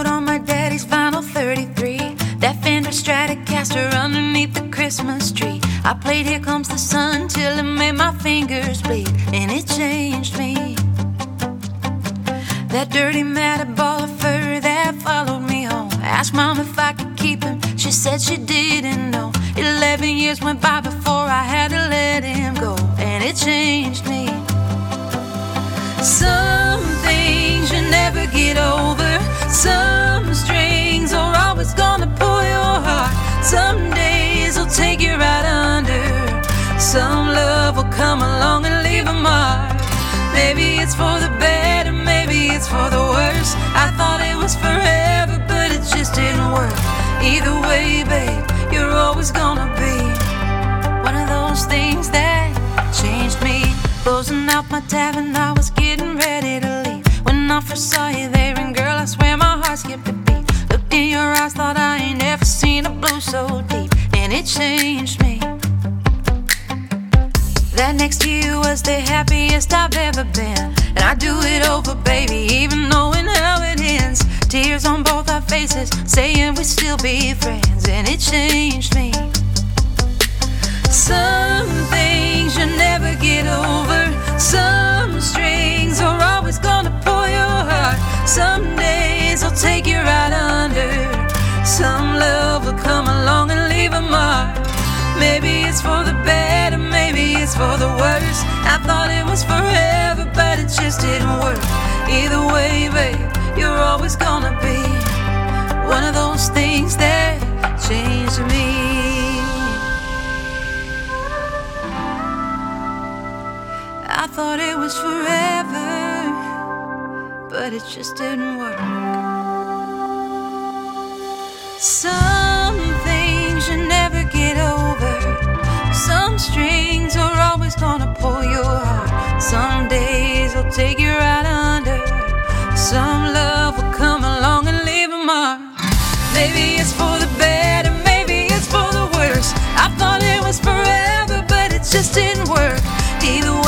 put on my daddy's vinyl 33, that Fender Stratocaster underneath the Christmas tree. I played Here Comes the Sun till it made my fingers bleed, and it changed me. That dirty matted ball of fur that followed me home. Asked Mom if I could keep him, she said she didn't know. 11 years went by before I had to let him go, and it changed me. Some things you never get over. Some strings are always gonna pull your heart. Some days will take you right under. Some love will come along and leave a mark. Maybe it's for the better, maybe it's for the worse. I thought it was forever, but it just didn't work. Either way, babe, you're always gonna be one of those things that changed me. Closing out my tab and I was getting ready to leave when I first saw you there, and girl, I swear my heart skipped a beat. Looked in your eyes, thought I ain't ever seen a blue so deep, and it changed me. That next year was the happiest I've ever been, and I'd do it over, baby, even knowing how it ends. Tears on both our faces, saying we'd still be friends, and it changed me. Some things you never get over. Some strings are always gonna pull your heart. Some days will take you right under. Some love will come along and leave a mark. Maybe it's for the better, maybe it's for the worse. I thought it was forever, but it just didn't work. Either way, babe, you're always gonna be one of those things that changed me. I thought it was forever, but it just didn't work. Some things you never get over. Some strings are always gonna pull your heart. Some days will take you right under. Some love will come along and leave a mark. Maybe it's for the better, maybe it's for the worse. I thought it was forever, but it just didn't work. Either way,